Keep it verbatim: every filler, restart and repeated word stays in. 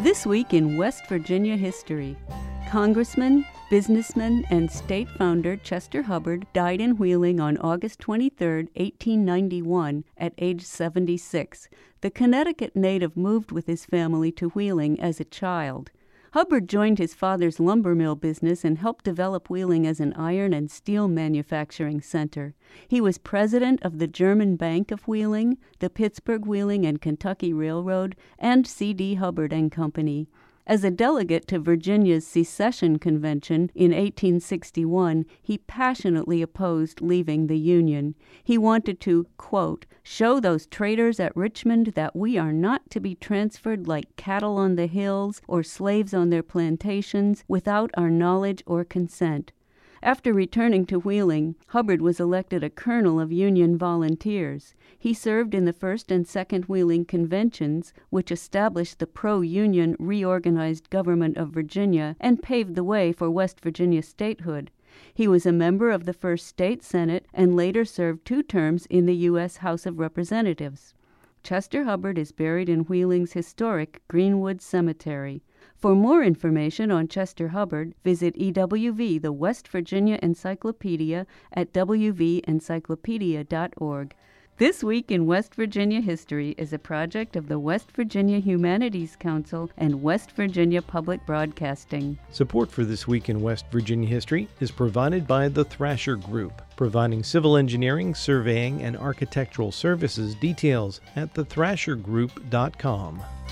This week in West Virginia history, Congressman, businessman, and state founder Chester Hubbard died in Wheeling on August twenty-third, eighteen ninety-one, at age seventy-six. The Connecticut native moved with his family to Wheeling as a child. Hubbard joined his father's lumber mill business and helped develop Wheeling as an iron and steel manufacturing center. He was president of the German Bank of Wheeling, the Pittsburgh, Wheeling, and Kentucky Railroad, and C D Hubbard and Company. As a delegate to Virginia's secession convention in eighteen sixty-one, he passionately opposed leaving the Union. He wanted to, quote, show those traitors at Richmond that we are not to be transferred like cattle on the hills or slaves on their plantations without our knowledge or consent. After returning to Wheeling, Hubbard was elected a colonel of Union volunteers. He served in the First and Second Wheeling Conventions, which established the pro-Union reorganized government of Virginia and paved the way for West Virginia statehood. He was a member of the First State Senate and later served two terms in the U S House of Representatives. Chester Hubbard is buried in Wheeling's historic Greenwood Cemetery. For more information on Chester Hubbard, visit E W V, the West Virginia Encyclopedia, at w v encyclopedia dot org. This Week in West Virginia History is a project of the West Virginia Humanities Council and West Virginia Public Broadcasting. Support for This Week in West Virginia History is provided by the Thrasher Group, providing civil engineering, surveying, and architectural services. Details at the thrasher group dot com.